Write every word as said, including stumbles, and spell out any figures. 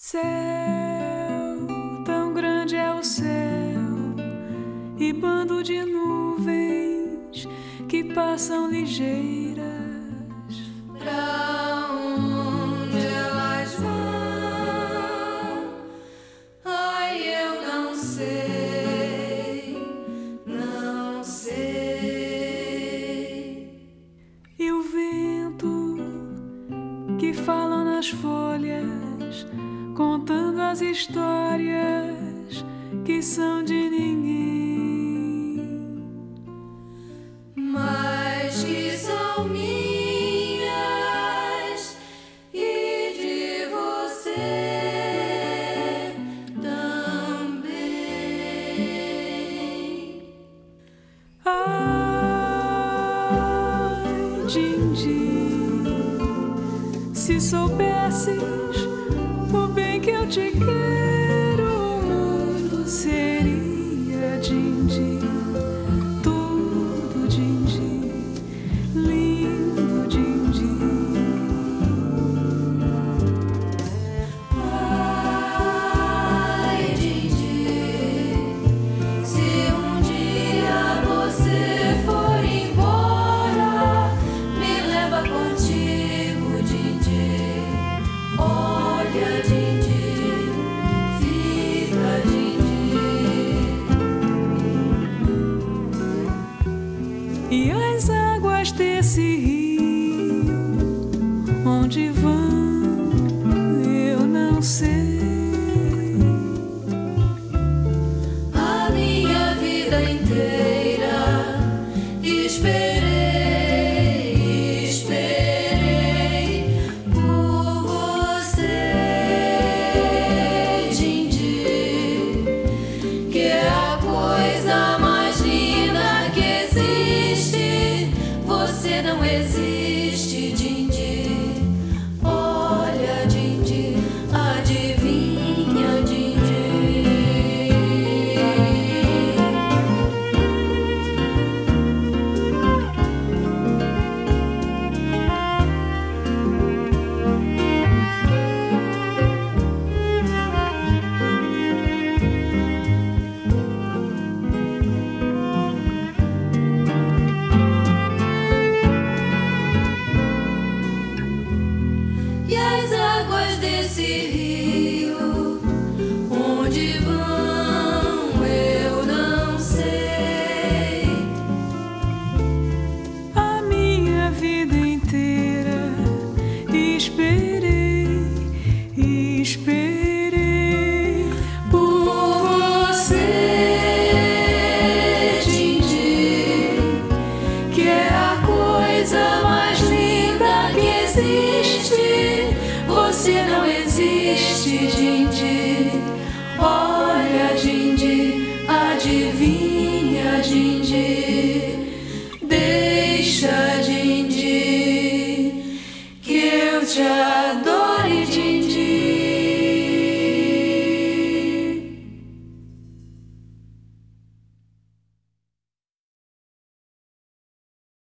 Céu, tão grande é o céu, e bando de nuvens que passam ligeiras. Pra onde elas vão? Ai, eu não sei, não sei. E o vento que fala nas folhas, contando as histórias que são de ninguém, mas que são minhas e de você também. Ai, din-din, se soubesses o bem que eu te quero, o mundo seria din-din, tudo din-din, lindo din-din. Ai, din-din, se um dia você for embora, me leva contigo, din-din. Olha, din-din, fica, din-din. E as águas desse rio, onde vão, eu não sei. A minha vida inteira esperei, esperei por você, din-din, que é a coisa mais linda que existe. Você não existe, din-din. Olha, din-din, adivinha, din-din. E as águas desse rio, onde vão, eu não sei. A minha vida inteira esperei, esperei por Você, din-din, que é a coisa